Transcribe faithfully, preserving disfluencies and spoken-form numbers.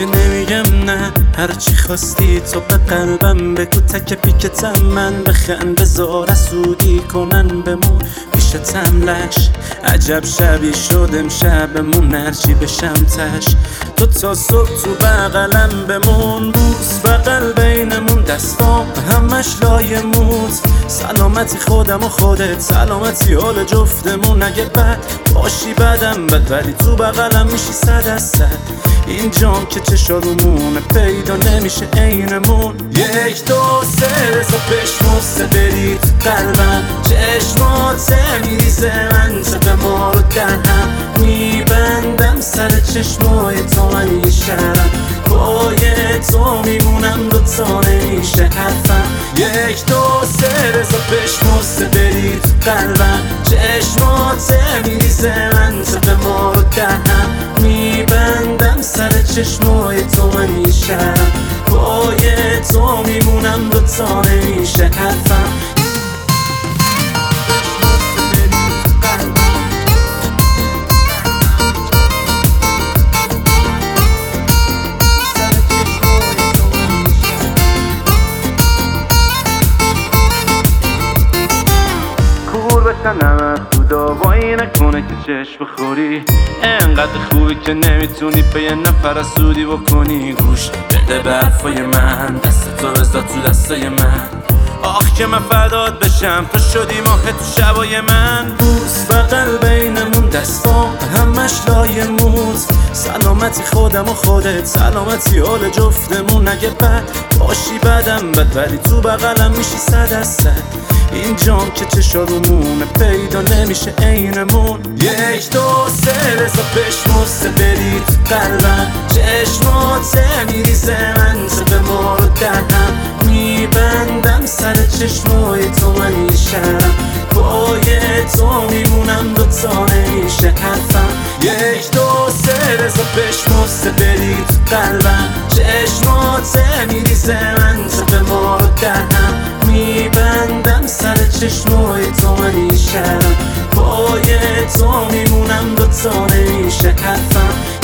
که نمیگم نه، هرچی خواستی تو به قلبم بگو، تک پیکتم من بخند بذار اسودی کنن بمون پیشتم لش. عجب شبی شد امشبمون، هرچی بشم تش تو تا صبح تو بغلم بمون. بوس بغل بینمون، دستام همش لای موت. سلامتی خودم و خودت، سلامتی حال جفتمون. اگه بد باشی بدم بد، ولی تو بغلم میشی صد از صد. این جام که چشارمونه پیدا نمیشه عینمون. یک دو سه رزا بشمسته بری تو قلبم، چشمات میریزه منطقه ما رو در هم میبندم. سر چشمای تو من یه شرم، پای تو میمونم دوتا نمیشه حرفم. یک دو سه رزا بشمسته بری تو قلبم، چشمات میریزه منطقه ما رو در هم میبندم. سر چشمای تو من یه شرم، پای تو میمونم دوتا نمیشه حرفم. نمه خدا وای نکنه که چشم بخوری، انقدر خوبی که نمیتونی به یه نفر اسودی بکنی. گوش بده به حرفای من، دست تو بذار تو دستای من. آخ که من فدات بشم، تو شدی ماه تو شبای من. بوس بغل بینمون، دستام همش لای موت. سلامتی خودم و خودت، سلامتی حال جفتمون. اگه بد باشی بدم بد، ولی تو بغلم میشی صد از صد. این جام که چشارمونه پیدا نمیشه عینمون. یک دو سه رزا بشمسته بری تو قلبم، چشمات میریزه منطقه ما رو در هم میبندم. سر چشمای تو من یه شرم، پای تو میمونم دوتا نمیشه حرفم. یک دو سه رزا بشمسته بری تو قلبم، چشمات میریزه منطقه ما رو در هم میبندم. سر چشمای تو من یه شرم، پای تو میمونم دوتا نمیشه حرفم.